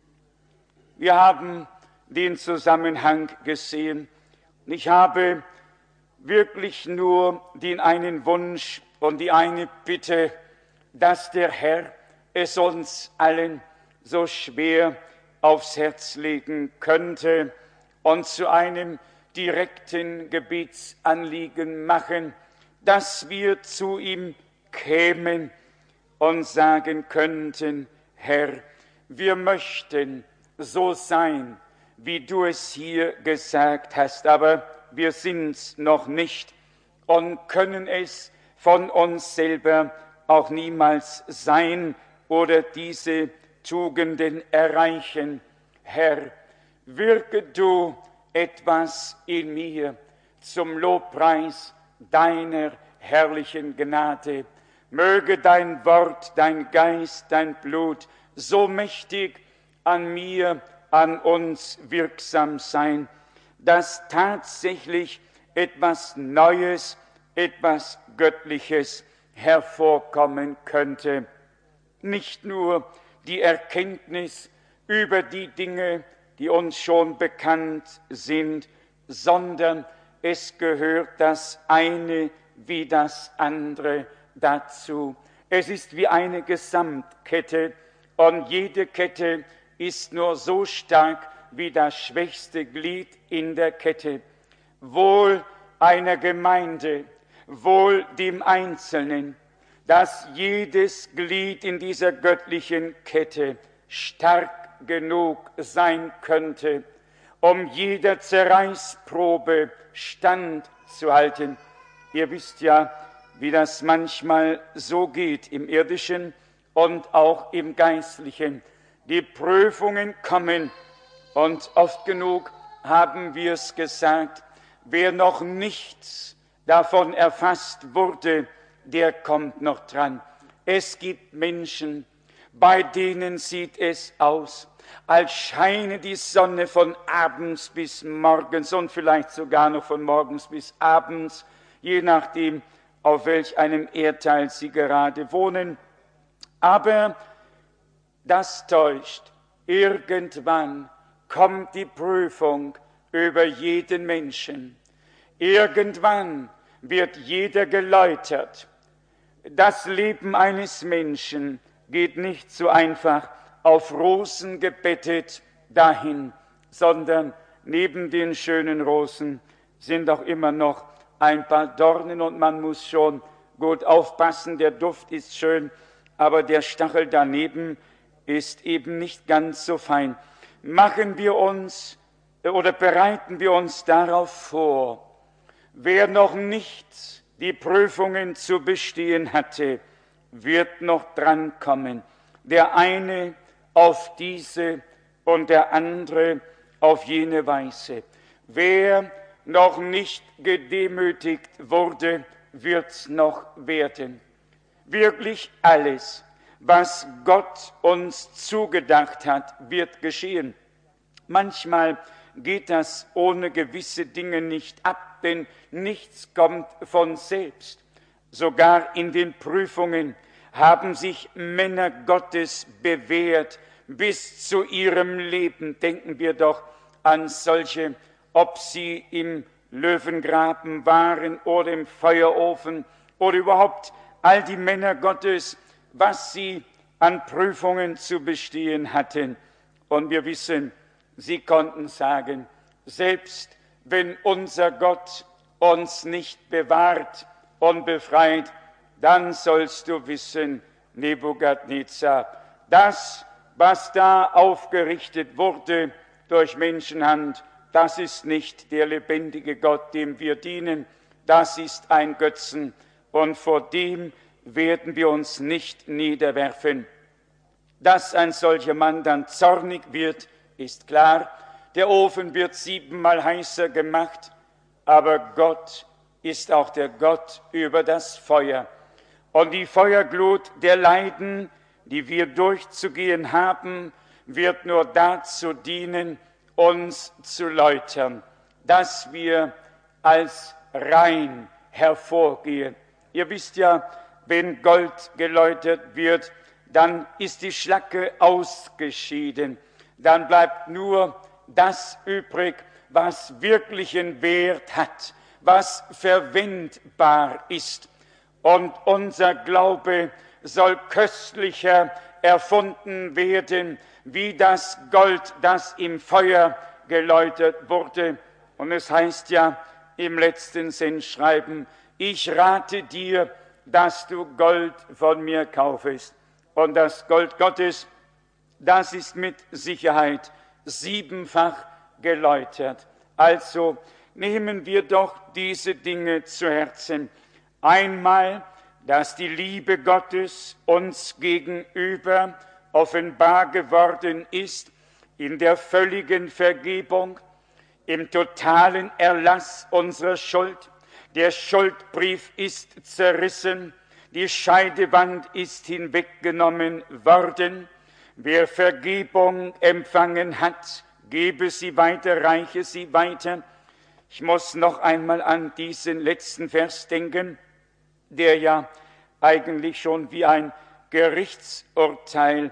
Wir haben den Zusammenhang gesehen. Ich habe wirklich nur den einen Wunsch und die eine Bitte, dass der Herr es uns allen so schwer aufs Herz legen könnte und zu einem direkten Gebetsanliegen machen, dass wir zu ihm kämen und sagen könnten, Herr, wir möchten so sein, wie du es hier gesagt hast, aber wir sind's noch nicht und können es von uns selber auch niemals sein oder diese Tugenden erreichen. Herr, wirke du etwas in mir zum Lobpreis deiner herrlichen Gnade. Möge dein Wort, dein Geist, dein Blut so mächtig an mir, an uns wirksam sein, dass tatsächlich etwas Neues, etwas Göttliches hervorkommen könnte. Nicht nur die Erkenntnis über die Dinge, die uns schon bekannt sind, sondern es gehört das eine wie das andere dazu. Es ist wie eine Gesamtkette und jede Kette ist nur so stark wie das schwächste Glied in der Kette. Wohl einer Gemeinde, wohl dem Einzelnen, dass jedes Glied in dieser göttlichen Kette stark genug sein könnte, um jeder Zerreißprobe standzuhalten. Ihr wisst ja, wie das manchmal so geht im Irdischen und auch im Geistlichen. Die Prüfungen kommen und oft genug haben wir es gesagt, wer noch nichts davon erfasst wurde, der kommt noch dran. Es gibt Menschen, bei denen sieht es aus, als scheine die Sonne von abends bis morgens und vielleicht sogar noch von morgens bis abends, je nachdem, auf welch einem Erdteil sie gerade wohnen. Aber das täuscht. Irgendwann kommt die Prüfung über jeden Menschen. Irgendwann wird jeder geläutert. Das Leben eines Menschen geht nicht so einfach auf Rosen gebettet dahin, sondern neben den schönen Rosen sind auch immer noch ein paar Dornen und man muss schon gut aufpassen. Der Duft ist schön, aber der Stachel daneben ist eben nicht ganz so fein. Machen wir uns oder bereiten wir uns darauf vor, wer noch nicht die Prüfungen zu bestehen hatte, wird noch drankommen. Der eine auf diese und der andere auf jene Weise. Wer noch nicht gedemütigt wurde, wird's noch werden. Wirklich alles, was Gott uns zugedacht hat, wird geschehen. Manchmal geht das ohne gewisse Dinge nicht ab, denn nichts kommt von selbst. Sogar in den Prüfungen haben sich Männer Gottes bewährt bis zu ihrem Leben. Denken wir doch an solche, ob sie im Löwengraben waren oder im Feuerofen oder überhaupt all die Männer Gottes, was sie an Prüfungen zu bestehen hatten. Und wir wissen, sie konnten sagen, selbst wenn unser Gott uns nicht bewahrt und befreit, dann sollst du wissen, Nebukadnezar, das, was da aufgerichtet wurde durch Menschenhand, das ist nicht der lebendige Gott, dem wir dienen, das ist ein Götzen und vor dem werden wir uns nicht niederwerfen. Dass ein solcher Mann dann zornig wird, ist klar. Der Ofen wird 7-mal heißer gemacht, aber Gott ist auch der Gott über das Feuer. Und die Feuerglut der Leiden, die wir durchzugehen haben, wird nur dazu dienen, uns zu läutern, dass wir als rein hervorgehen. Ihr wisst ja, wenn Gold geläutert wird, dann ist die Schlacke ausgeschieden. Dann bleibt nur das übrig, was wirklichen Wert hat, was verwendbar ist. Und unser Glaube soll köstlicher erfunden werden, wie das Gold, das im Feuer geläutert wurde. Und es heißt ja im letzten Sendschreiben, ich rate dir, dass du Gold von mir kaufest. Und das Gold Gottes, das ist mit Sicherheit 7-fach geläutert. Also nehmen wir doch diese Dinge zu Herzen. Einmal, dass die Liebe Gottes uns gegenüber offenbar geworden ist in der völligen Vergebung, im totalen Erlass unserer Schuld. Der Schuldbrief ist zerrissen, die Scheidewand ist hinweggenommen worden. Wer Vergebung empfangen hat, gebe sie weiter, reiche sie weiter. Ich muss noch einmal an diesen letzten Vers denken, der ja eigentlich schon wie ein Gerichtsurteil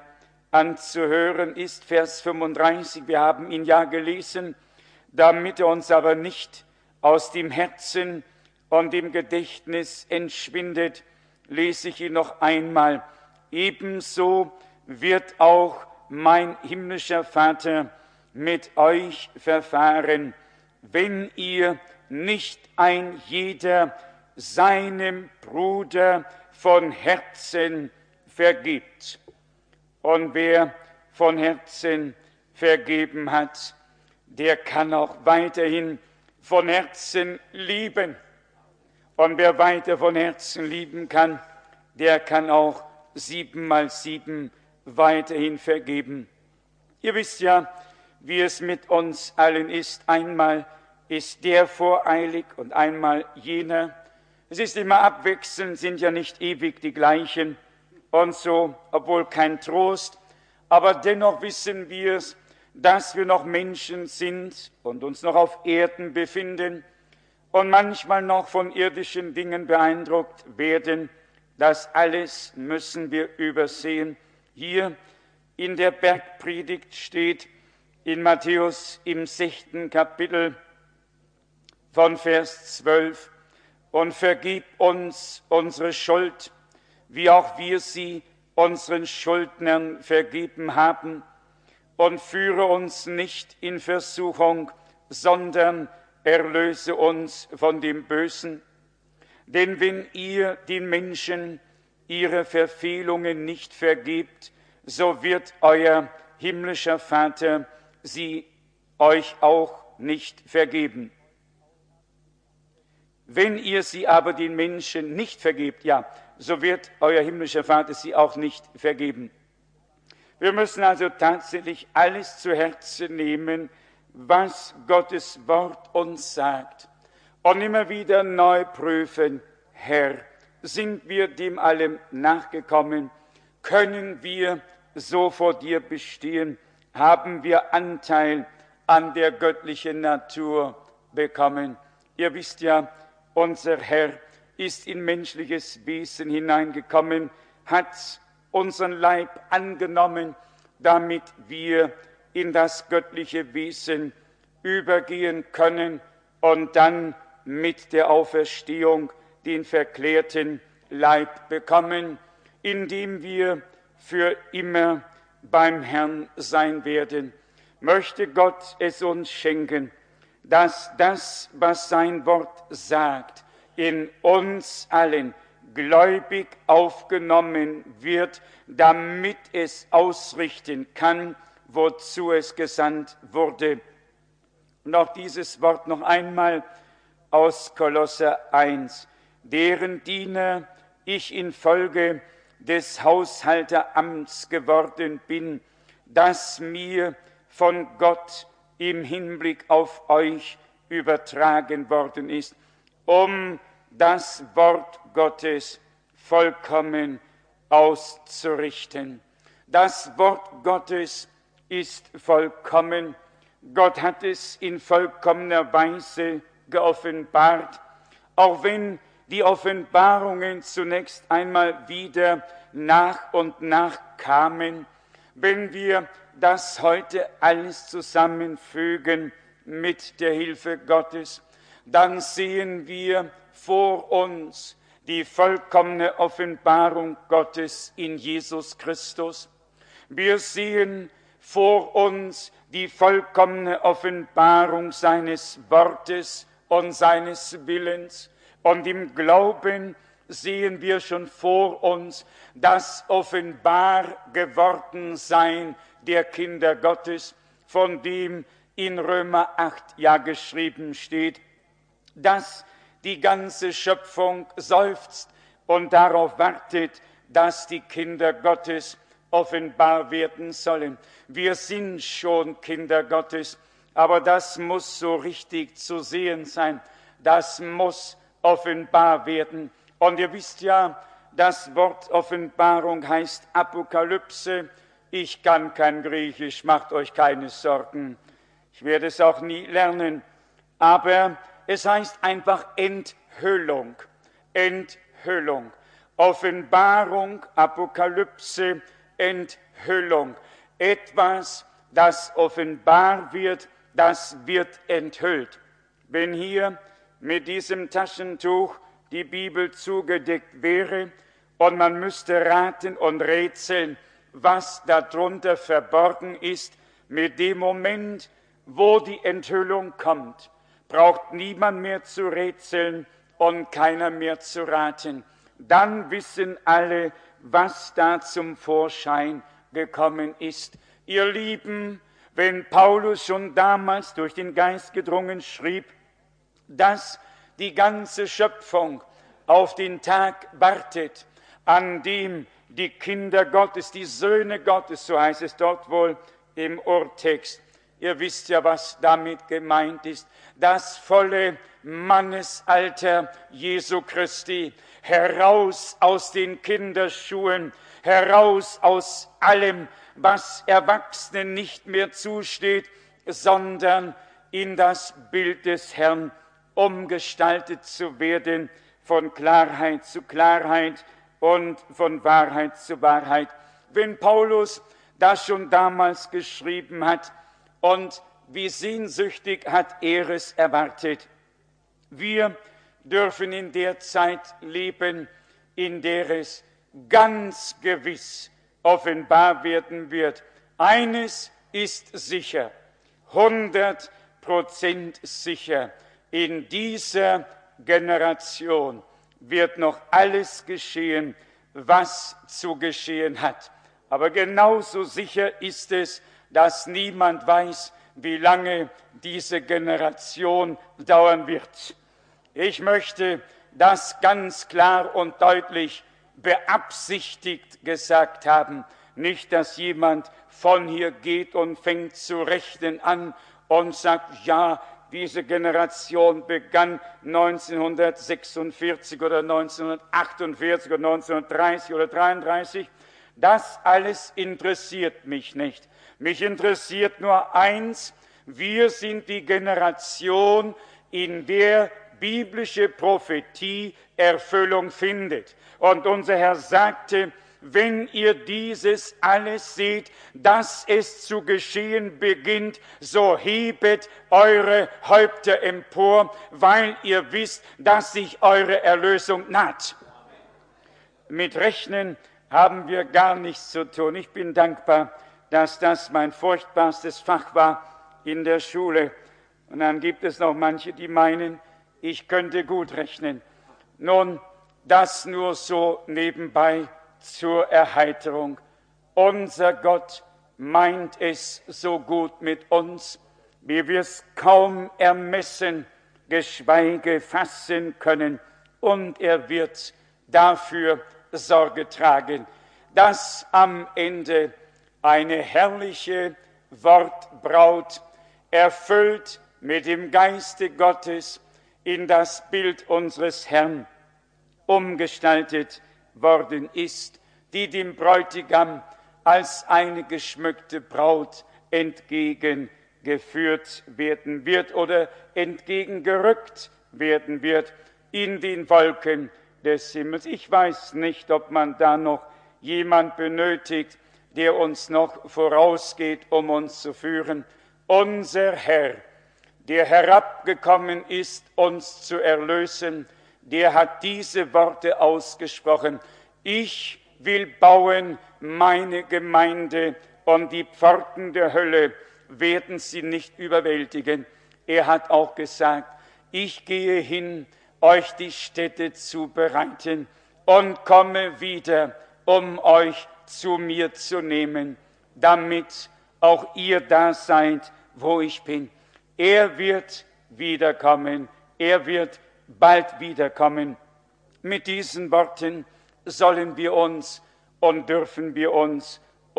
anzuhören ist, Vers 35. Wir haben ihn ja gelesen, damit er uns aber nicht aus dem Herzen und dem Gedächtnis entschwindet, lese ich ihn noch einmal. Ebenso wird auch mein himmlischer Vater mit euch verfahren, wenn ihr nicht ein jeder seinem Bruder von Herzen vergibt. Und wer von Herzen vergeben hat, der kann auch weiterhin von Herzen lieben. Und wer weiter von Herzen lieben kann, der kann auch 7x7 weiterhin vergeben. Ihr wisst ja, wie es mit uns allen ist. Einmal ist der voreilig und einmal jener. Es ist immer abwechselnd, sind ja nicht ewig die gleichen. Und so, obwohl kein Trost, aber dennoch wissen wir es, dass wir noch Menschen sind und uns noch auf Erden befinden und manchmal noch von irdischen Dingen beeindruckt werden. Das alles müssen wir übersehen. Hier in der Bergpredigt steht in Matthäus im 6. Kapitel von Vers 12, und vergib uns unsere Schuld, wie auch wir sie unseren Schuldnern vergeben haben, und führe uns nicht in Versuchung, sondern erlöse uns von dem Bösen. Denn wenn ihr den Menschen ihre Verfehlungen nicht vergebt, so wird euer himmlischer Vater sie euch auch nicht vergeben. Wenn ihr sie aber den Menschen nicht vergebt, ja, so wird euer himmlischer Vater sie auch nicht vergeben. Wir müssen also tatsächlich alles zu Herzen nehmen, was Gottes Wort uns sagt. Und immer wieder neu prüfen, Herr, sind wir dem allem nachgekommen? Können wir so vor dir bestehen? Haben wir Anteil an der göttlichen Natur bekommen? Ihr wisst ja, unser Herr ist in menschliches Wesen hineingekommen, hat unseren Leib angenommen, damit wir in das göttliche Wesen übergehen können und dann mit der Auferstehung den verklärten Leib bekommen, in dem wir für immer beim Herrn sein werden. Möchte Gott es uns schenken, dass das, was sein Wort sagt, in uns allen gläubig aufgenommen wird, damit es ausrichten kann, wozu es gesandt wurde. Und auch dieses Wort noch einmal aus Kolosser 1. Deren Diener ich infolge des Haushalteramts geworden bin, das mir von Gott im Hinblick auf euch übertragen worden ist, um das Wort Gottes vollkommen auszurichten. Das Wort Gottes ist vollkommen. Gott hat es in vollkommener Weise geoffenbart, auch wenn die Offenbarungen zunächst einmal wieder nach und nach kamen. Wenn wir das heute alles zusammenfügen mit der Hilfe Gottes, dann sehen wir vor uns die vollkommene Offenbarung Gottes in Jesus Christus. Wir sehen vor uns die vollkommene Offenbarung seines Wortes und seines Willens. Und im Glauben sehen wir schon vor uns das offenbar geworden sein der Kinder Gottes, von dem in Römer 8 ja geschrieben steht, dass die ganze Schöpfung seufzt und darauf wartet, dass die Kinder Gottes offenbar werden sollen. Wir sind schon Kinder Gottes, aber das muss so richtig zu sehen sein. Das muss offenbar werden. Und ihr wisst ja, das Wort Offenbarung heißt Apokalypse. Ich kann kein Griechisch, macht euch keine Sorgen. Ich werde es auch nie lernen. Aber es heißt einfach Enthüllung. Enthüllung. Offenbarung, Apokalypse, Enthüllung. Etwas, das offenbar wird, das wird enthüllt. Wenn hier mit diesem Taschentuch die Bibel zugedeckt wäre und man müsste raten und rätseln, was darunter verborgen ist, mit dem Moment, wo die Enthüllung kommt, braucht niemand mehr zu rätseln und keiner mehr zu raten. Dann wissen alle, was da zum Vorschein gekommen ist. Ihr Lieben, wenn Paulus schon damals durch den Geist gedrungen schrieb, dass die ganze Schöpfung auf den Tag wartet, an dem die Kinder Gottes, die Söhne Gottes, so heißt es dort wohl im Urtext. Ihr wisst ja, was damit gemeint ist. Das volle Mannesalter Jesu Christi, heraus aus den Kinderschuhen, heraus aus allem, was Erwachsenen nicht mehr zusteht, sondern in das Bild des Herrn umgestaltet zu werden, von Klarheit zu Klarheit und von Wahrheit zu Wahrheit. Wenn Paulus das schon damals geschrieben hat und wie sehnsüchtig hat er es erwartet. Wir dürfen in der Zeit leben, in der es ganz gewiss offenbar werden wird. Eines ist sicher, 100% sicher, in dieser Generation wird noch alles geschehen, was zu geschehen hat. Aber genauso sicher ist es, dass niemand weiß, wie lange diese Generation dauern wird. Ich möchte das ganz klar und deutlich beabsichtigt gesagt haben. Nicht, dass jemand von hier geht und fängt zu rechnen an und sagt, ja, diese Generation begann 1946 oder 1948 oder 1930 oder 1933. Das alles interessiert mich nicht. Mich interessiert nur eins: Wir sind die Generation, in der biblische Prophetie Erfüllung findet. Und unser Herr sagte, wenn ihr dieses alles seht, dass es zu geschehen beginnt, so hebet eure Häupter empor, weil ihr wisst, dass sich eure Erlösung naht. Mit Rechnen haben wir gar nichts zu tun. Ich bin dankbar, dass das mein furchtbarstes Fach war in der Schule. Und dann gibt es noch manche, die meinen, ich könnte gut rechnen. Nun, das nur so nebenbei zur Erheiterung. Unser Gott meint es so gut mit uns, wie wir es kaum ermessen, geschweige fassen können. Und er wird dafür Sorge tragen, dass am Ende eine herrliche Wortbraut, erfüllt mit dem Geiste Gottes, in das Bild unseres Herrn umgestaltet worden ist, die dem Bräutigam als eine geschmückte Braut entgegengeführt werden wird oder entgegengerückt werden wird in den Wolken des Himmels. Ich weiß nicht, ob man da noch jemand benötigt, der uns noch vorausgeht, um uns zu führen. Unser Herr, der herabgekommen ist, uns zu erlösen, der hat diese Worte ausgesprochen: Ich will bauen meine Gemeinde und die Pforten der Hölle werden sie nicht überwältigen. Er hat auch gesagt, ich gehe hin, euch die Stätte zu bereiten und komme wieder, um euch zu mir zu nehmen, damit auch ihr da seid, wo ich bin. Er wird wiederkommen, er wird bald wiederkommen. Mit diesen Worten sollen wir uns und dürfen wir uns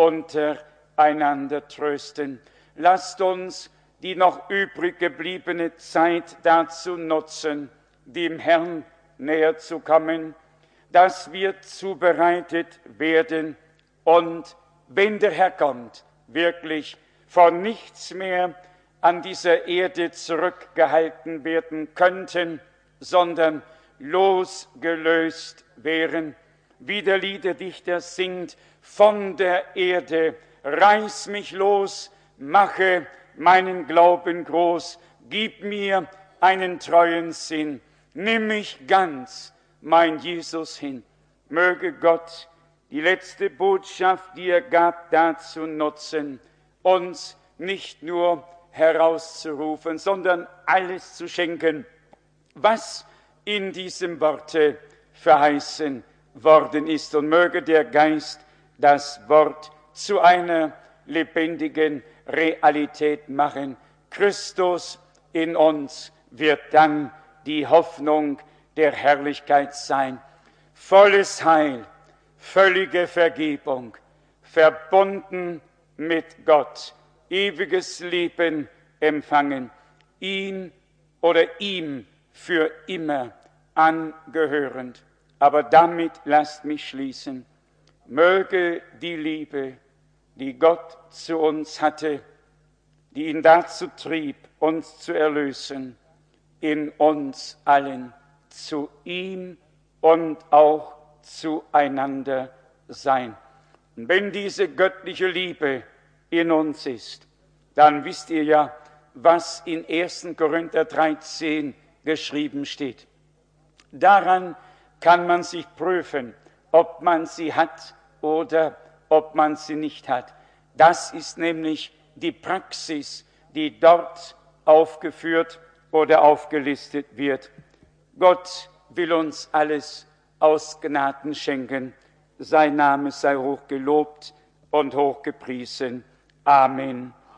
untereinander trösten. Lasst uns die noch übrig gebliebene Zeit dazu nutzen, dem Herrn näher zu kommen, dass wir zubereitet werden und, wenn der Herr kommt, wirklich von nichts mehr an dieser Erde zurückgehalten werden könnten, sondern losgelöst wären. Wie der Liederdichter singt, von der Erde reiß mich los, mache meinen Glauben groß, gib mir einen treuen Sinn, nimm mich ganz, mein Jesus, hin. Möge Gott die letzte Botschaft, die er gab, dazu nutzen, uns nicht nur herauszurufen, sondern alles zu schenken, was in diesem Worte verheißen worden ist. Und möge der Geist das Wort zu einer lebendigen Realität machen. Christus in uns wird dann die Hoffnung der Herrlichkeit sein. Volles Heil, völlige Vergebung, verbunden mit Gott, ewiges Leben empfangen, ihn oder ihm für immer angehörend. Aber damit lasst mich schließen. Möge die Liebe, die Gott zu uns hatte, die ihn dazu trieb, uns zu erlösen, in uns allen zu ihm und auch zueinander sein. Und wenn diese göttliche Liebe in uns ist, dann wisst ihr ja, was in 1. Korinther 13 geschrieben steht. Daran kann man sich prüfen, ob man sie hat oder ob man sie nicht hat. Das ist nämlich die Praxis, die dort aufgeführt oder aufgelistet wird. Gott will uns alles aus Gnaden schenken. Sein Name sei hoch gelobt und hoch gepriesen. Amen.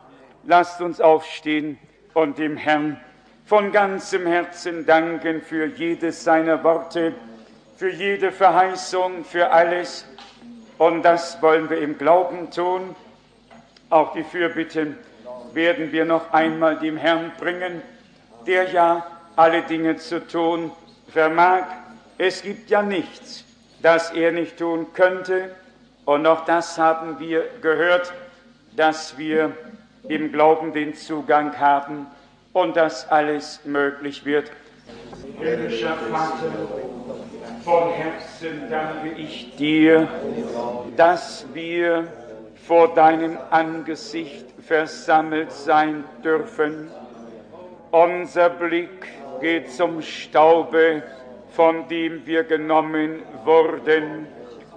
Lasst uns aufstehen und dem Herrn von ganzem Herzen danken für jedes seiner Worte, für jede Verheißung, für alles. Und das wollen wir im Glauben tun. Auch die Fürbitte werden wir noch einmal dem Herrn bringen, der ja alle Dinge zu tun vermag. Es gibt ja nichts, das er nicht tun könnte. Und auch das haben wir gehört, dass wir im Glauben den Zugang haben und dass alles möglich wird. Himmlischer Vater, von Herzen danke ich dir, dass wir vor deinem Angesicht versammelt sein dürfen. Unser Blick geht zum Staube, von dem wir genommen wurden,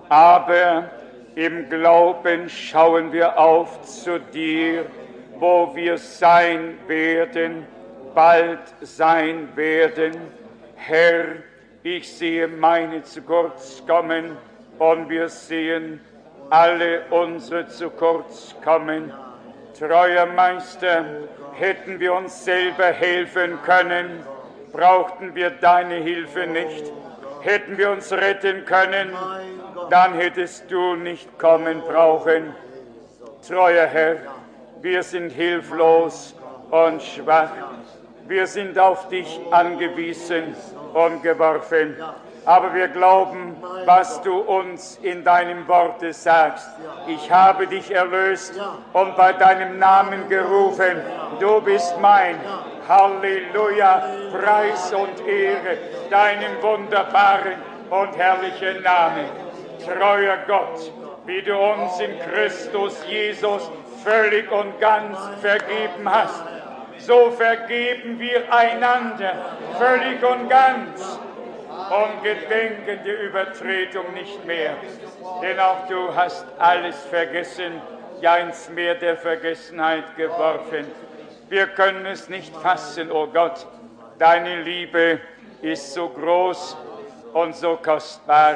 aber im Glauben schauen wir auf zu dir, wo wir sein werden, bald sein werden. Herr, ich sehe meine zu kurz kommen und wir sehen alle unsere zu kurz kommen. Treuer Meister, hätten wir uns selber helfen können, brauchten wir deine Hilfe nicht. Hätten wir uns retten können, dann hättest du nicht kommen brauchen. Treuer Herr, wir sind hilflos und schwach. Wir sind auf dich angewiesen und geworfen. Aber wir glauben, was du uns in deinem Worte sagst. Ich habe dich erlöst und bei deinem Namen gerufen. Du bist mein. Halleluja, Preis und Ehre deinem wunderbaren und herrlichen Namen. Treuer Gott, wie du uns in Christus Jesus völlig und ganz vergeben hast, so vergeben wir einander völlig und ganz und gedenken die Übertretung nicht mehr. Denn auch du hast alles vergessen, ja ins Meer der Vergessenheit geworfen. Wir können es nicht fassen, o Gott, deine Liebe ist so groß und so kostbar.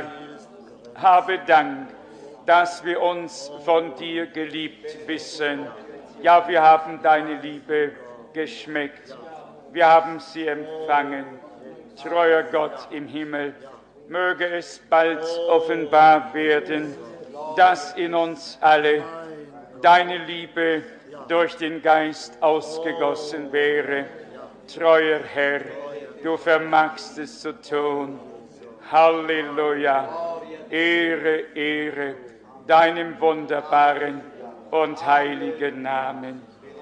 Habe Dank, dass wir uns von dir geliebt wissen. Ja, wir haben deine Liebe geschmeckt. Wir haben sie empfangen. Treuer Gott im Himmel, möge es bald offenbar werden, dass in uns alle deine Liebe durch den Geist ausgegossen wäre. Treuer Herr, du vermagst es zu tun. Halleluja, Ehre, Ehre deinem wunderbaren und heiligen Namen.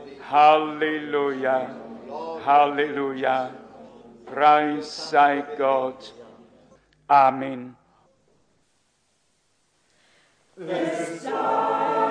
Halleluja, Halleluja. Preis sei Gott. Amen.